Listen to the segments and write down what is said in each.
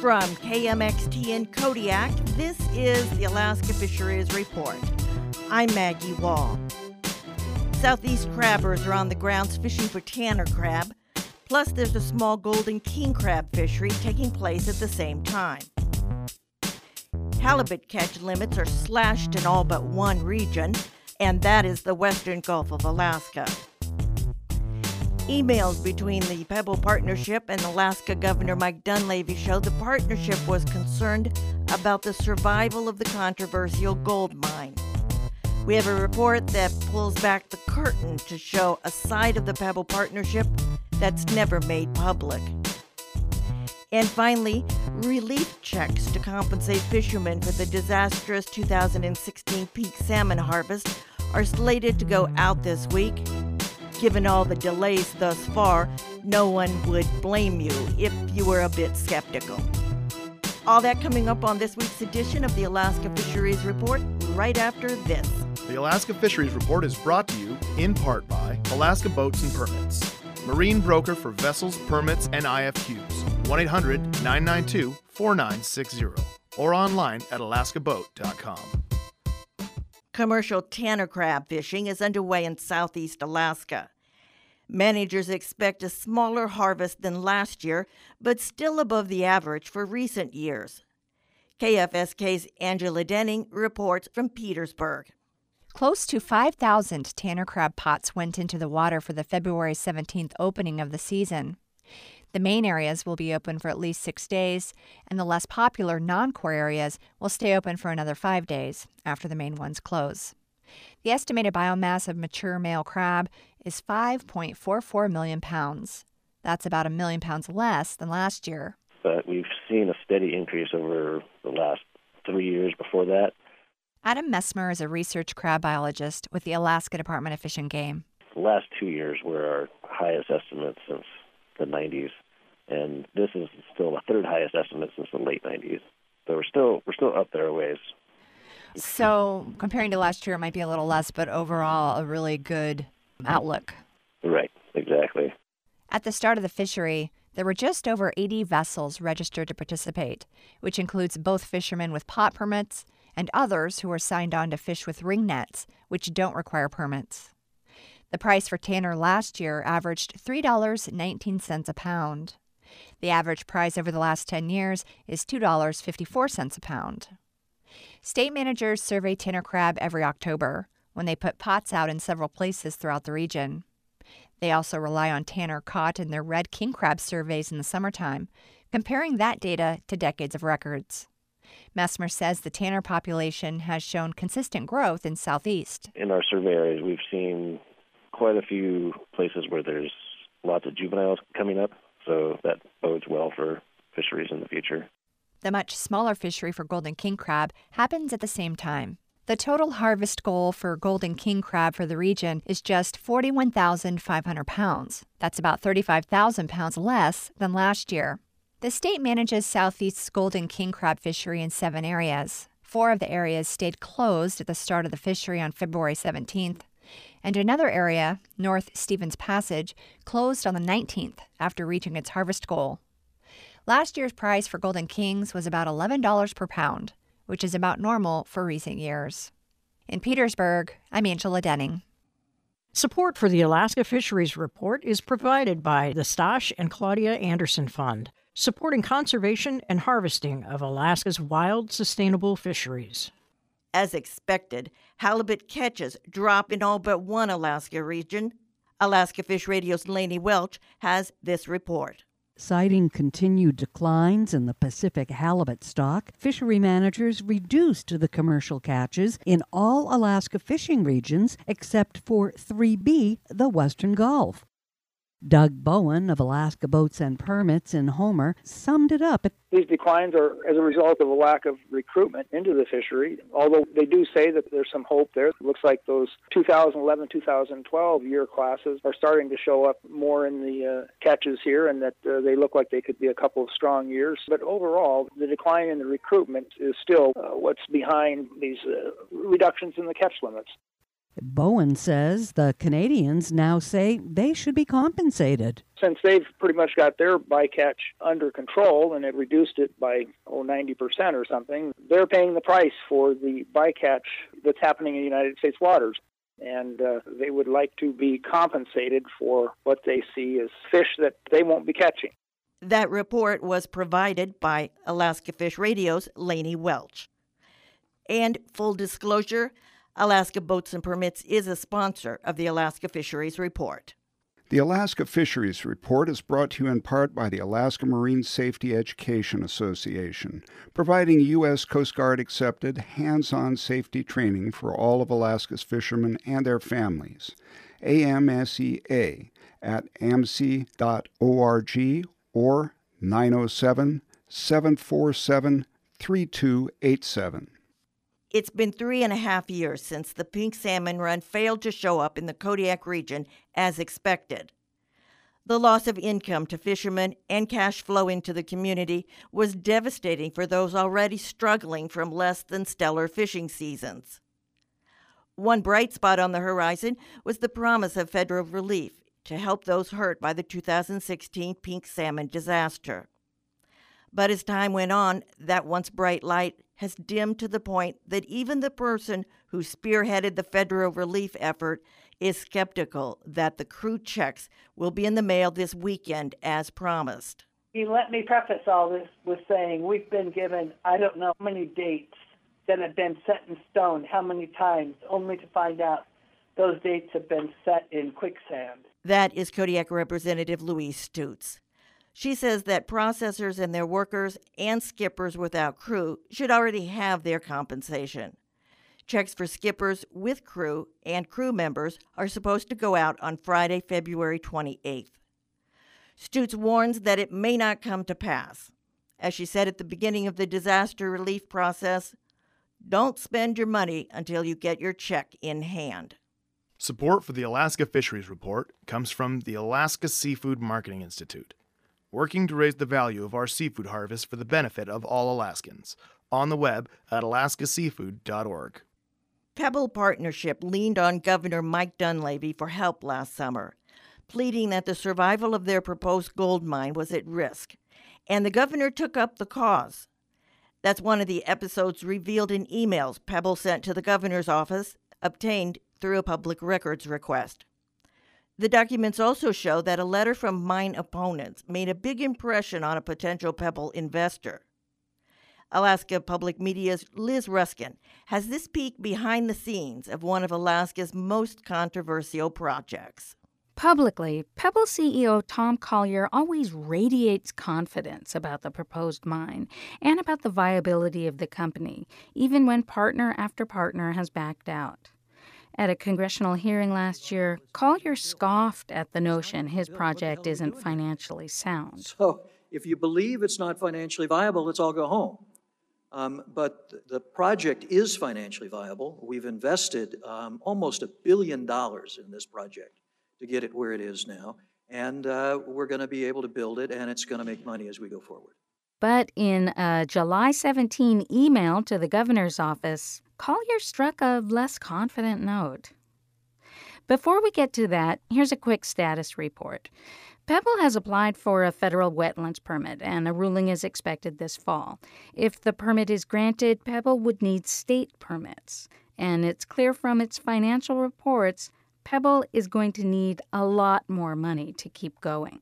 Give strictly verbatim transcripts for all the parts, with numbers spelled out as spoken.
From K M X T in Kodiak, this is the Alaska Fisheries Report. I'm Maggie Wall. Southeast crabbers are on the grounds fishing for tanner crab. Plus, there's a small golden king crab fishery taking place at the same time. Halibut catch limits are slashed in all but one region, and that is the western Gulf of Alaska. Emails between the Pebble Partnership and Alaska Governor Mike Dunleavy show the partnership was concerned about the survival of the controversial gold mine. We have a report that pulls back the curtain to show a side of the Pebble Partnership that's never made public. And finally, relief checks to compensate fishermen for the disastrous two thousand sixteen peak salmon harvest are slated to go out this week. Given all the delays thus far, no one would blame you if you were a bit skeptical. All that coming up on this week's edition of the Alaska Fisheries Report right after this. The Alaska Fisheries Report is brought to you in part by Alaska Boats and Permits, marine broker for vessels, permits, and I F Qs. one eight hundred nine nine two four nine six zero or online at alaska boat dot com. Commercial tanner crab fishing is underway in southeast Alaska. Managers expect a smaller harvest than last year, but still above the average for recent years. K F S K's Angela Denning reports from Petersburg. Close to five thousand tanner crab pots went into the water for the February seventeenth opening of the season. The main areas will be open for at least six days, and the less popular non-core areas will stay open for another five days after the main ones close. The estimated biomass of mature male crab is five point four four million pounds. That's about a million pounds less than last year. But we've seen a steady increase over the last three years before that. Adam Messmer is a research crab biologist with the Alaska Department of Fish and Game. The last two years were our highest estimates since the nineties, and this is still the third highest estimate since the late nineties. So we're still we're still up there a ways. So comparing to last year, it might be a little less, but overall a really good outlook. Right, exactly. At the start of the fishery, there were just over eighty vessels registered to participate, which includes both fishermen with pot permits and others who are signed on to fish with ring nets, which don't require permits. The price for tanner last year averaged three dollars and nineteen cents a pound. The average price over the last ten years is two dollars and fifty-four cents a pound. State managers survey tanner crab every October when they put pots out in several places throughout the region. They also rely on tanner caught in their red king crab surveys in the summertime, comparing that data to decades of records. Messmer says the tanner population has shown consistent growth in Southeast. In our survey areas, we've seen quite a few places where there's lots of juveniles coming up, so that bodes well for fisheries in the future. The much smaller fishery for golden king crab happens at the same time. The total harvest goal for golden king crab for the region is just forty-one thousand five hundred pounds. That's about thirty-five thousand pounds less than last year. The state manages Southeast's golden king crab fishery in seven areas. Four of the areas stayed closed at the start of the fishery on February seventeenth. And another area, North Stevens Passage, closed on the nineteenth after reaching its harvest goal. Last year's price for golden kings was about eleven dollars per pound, which is about normal for recent years. In Petersburg, I'm Angela Denning. Support for the Alaska Fisheries Report is provided by the Stosh and Claudia Anderson Fund, supporting conservation and harvesting of Alaska's wild, sustainable fisheries. As expected, halibut catches drop in all but one Alaska region. Alaska Fish Radio's Lainey Welch has this report. Citing continued declines in the Pacific halibut stock, fishery managers reduced the commercial catches in all Alaska fishing regions except for three B, the Western Gulf. Doug Bowen of Alaska Boats and Permits in Homer summed it up. These declines are as a result of a lack of recruitment into the fishery, although they do say that there's some hope there. It looks like those two thousand eleven two thousand twelve year classes are starting to show up more in the uh, catches here, and that uh, they look like they could be a couple of strong years. But overall, the decline in the recruitment is still uh, what's behind these uh, reductions in the catch limits. Bowen says the Canadians now say they should be compensated. Since they've pretty much got their bycatch under control and it reduced it by oh, ninety percent or something, they're paying the price for the bycatch that's happening in United States waters. And uh, they would like to be compensated for what they see as fish that they won't be catching. That report was provided by Alaska Fish Radio's Lainey Welch. And full disclosure, Alaska Boats and Permits is a sponsor of the Alaska Fisheries Report. The Alaska Fisheries Report is brought to you in part by the Alaska Marine Safety Education Association, providing U S Coast Guard accepted hands-on safety training for all of Alaska's fishermen and their families. A M S E A at A M S E dot org or nine oh seven, seven four seven, three two eight seven. It's been three and a half years since the pink salmon run failed to show up in the Kodiak region as expected. The loss of income to fishermen and cash flow into the community was devastating for those already struggling from less than stellar fishing seasons. One bright spot on the horizon was the promise of federal relief to help those hurt by the two thousand sixteen pink salmon disaster. But as time went on, that once bright light has dimmed to the point that even the person who spearheaded the federal relief effort is skeptical that the crew checks will be in the mail this weekend as promised. You let me preface all this with saying we've been given, I don't know how many dates that have been set in stone, how many times, only to find out those dates have been set in quicksand. That is Kodiak Representative Louise Stutz. She says that processors and their workers and skippers without crew should already have their compensation. Checks for skippers with crew and crew members are supposed to go out on Friday, February twenty-eighth. Stutz warns that it may not come to pass. As she said at the beginning of the disaster relief process, don't spend your money until you get your check in hand. Support for the Alaska Fisheries Report comes from the Alaska Seafood Marketing Institute, working to raise the value of our seafood harvest for the benefit of all Alaskans. On the web at alaska seafood dot org. Pebble Partnership leaned on Governor Mike Dunleavy for help last summer, pleading that the survival of their proposed gold mine was at risk, and the governor took up the cause. That's one of the episodes revealed in emails Pebble sent to the governor's office, obtained through a public records request. The documents also show that a letter from mine opponents made a big impression on a potential Pebble investor. Alaska Public Media's Liz Ruskin has this peek behind the scenes of one of Alaska's most controversial projects. Publicly, Pebble C E O Tom Collier always radiates confidence about the proposed mine and about the viability of the company, even when partner after partner has backed out. At a congressional hearing last year, Collier scoffed at the notion his project isn't financially sound. So if you believe it's not financially viable, let's all go home. Um, but the project is financially viable. We've invested um, almost a billion dollars in this project to get it where it is now. And uh, we're going to be able to build it, and it's going to make money as we go forward. But in a July seventeenth email to the governor's office, Collier struck a less confident note. Before we get to that, here's a quick status report. Pebble has applied for a federal wetlands permit, and a ruling is expected this fall. If the permit is granted, Pebble would need state permits. And it's clear from its financial reports, Pebble is going to need a lot more money to keep going.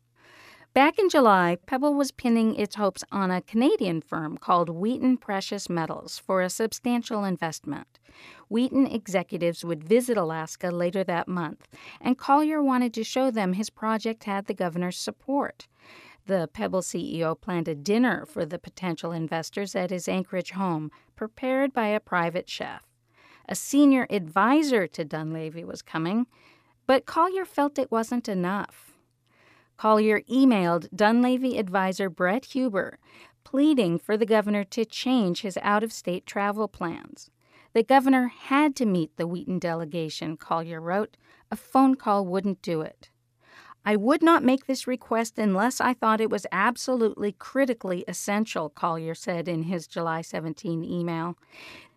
Back in July, Pebble was pinning its hopes on a Canadian firm called Wheaton Precious Metals for a substantial investment. Wheaton executives would visit Alaska later that month, and Collier wanted to show them his project had the governor's support. The Pebble C E O planned a dinner for the potential investors at his Anchorage home, prepared by a private chef. A senior advisor to Dunleavy was coming, but Collier felt it wasn't enough. Collier emailed Dunleavy advisor Brett Huber, pleading for the governor to change his out-of-state travel plans. The governor had to meet the Wheaton delegation, Collier wrote. A phone call wouldn't do it. I would not make this request unless I thought it was absolutely critically essential, Collier said in his July seventeenth email.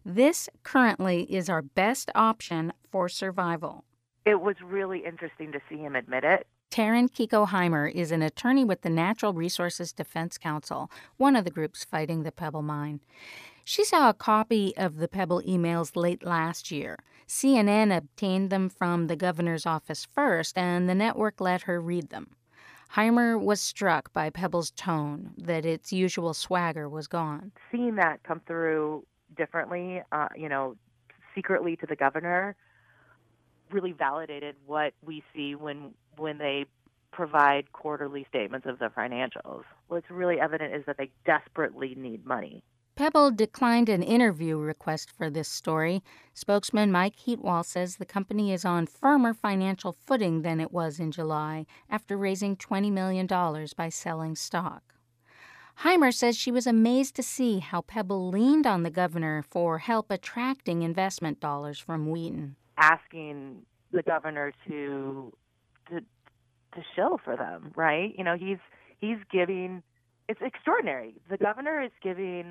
This currently is our best option for survival. It was really interesting to see him admit it. Taryn Kiko-Heimer is an attorney with the Natural Resources Defense Council, one of the groups fighting the Pebble mine. She saw a copy of the Pebble emails late last year. C N N obtained them from the governor's office first, and the network let her read them. Heimer was struck by Pebble's tone, that its usual swagger was gone. Seeing that come through differently, uh, you know, secretly to the governor, really validated what we see when when they provide quarterly statements of their financials. What's really evident is that they desperately need money. Pebble declined an interview request for this story. Spokesman Mike Heatwall says the company is on firmer financial footing than it was in July after raising twenty million dollars by selling stock. Heimer says she was amazed to see how Pebble leaned on the governor for help attracting investment dollars from Wheaton. Asking the governor to to to shill for them, right? You know, he's he's giving, it's extraordinary. The governor is giving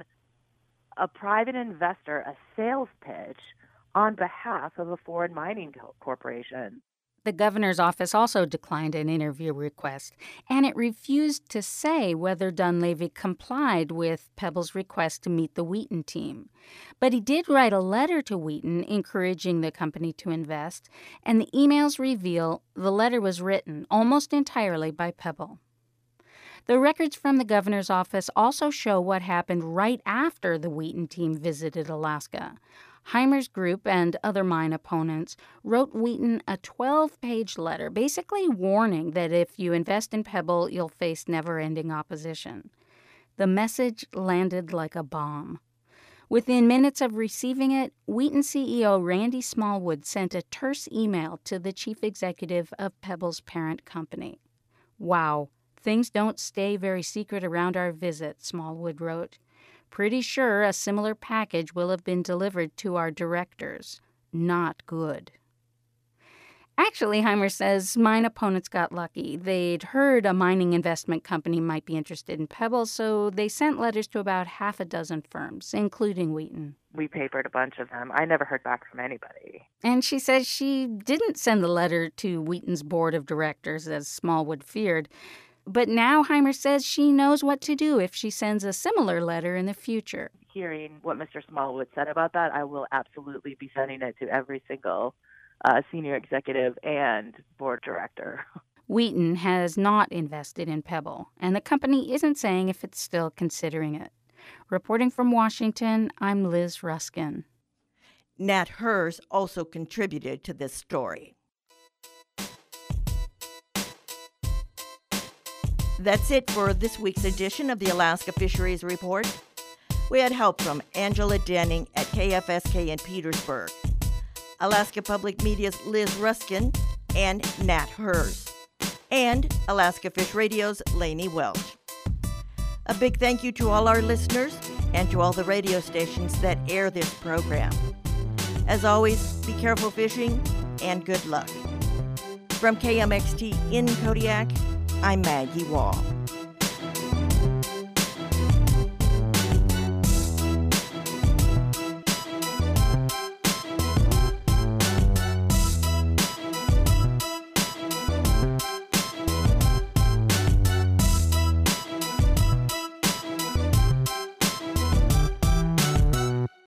a private investor a sales pitch on behalf of a foreign mining corporation. The governor's office also declined an interview request, and it refused to say whether Dunleavy complied with Pebble's request to meet the Wheaton team. But he did write a letter to Wheaton encouraging the company to invest, and the emails reveal the letter was written almost entirely by Pebble. The records from the governor's office also show what happened right after the Wheaton team visited Alaska. Heimer's group and other mine opponents wrote Wheaton a twelve-page letter, basically warning that if you invest in Pebble, you'll face never-ending opposition. The message landed like a bomb. Within minutes of receiving it, Wheaton C E O Randy Smallwood sent a terse email to the chief executive of Pebble's parent company. Wow, things don't stay very secret around our visit, Smallwood wrote. Pretty sure a similar package will have been delivered to our directors. Not good. Actually, Heimer says mine opponents got lucky. They'd heard a mining investment company might be interested in Pebble, so they sent letters to about half a dozen firms, including Wheaton. We papered a bunch of them. I never heard back from anybody. And she says she didn't send the letter to Wheaton's board of directors, as Smallwood feared. But now Heimer says she knows what to do if she sends a similar letter in the future. Hearing what Mister Smallwood said about that, I will absolutely be sending it to every single uh, senior executive and board director. Wheaton has not invested in Pebble, and the company isn't saying if it's still considering it. Reporting from Washington, I'm Liz Ruskin. Nat Herz also contributed to this story. That's it for this week's edition of the Alaska Fisheries Report. We had help from Angela Denning at K F S K in Petersburg, Alaska Public Media's Liz Ruskin, and Nat Herz, and Alaska Fish Radio's Lainey Welch. A big thank you to all our listeners and to all the radio stations that air this program. As always, be careful fishing and good luck. From K M X T in Kodiak, I'm Maggie Wall.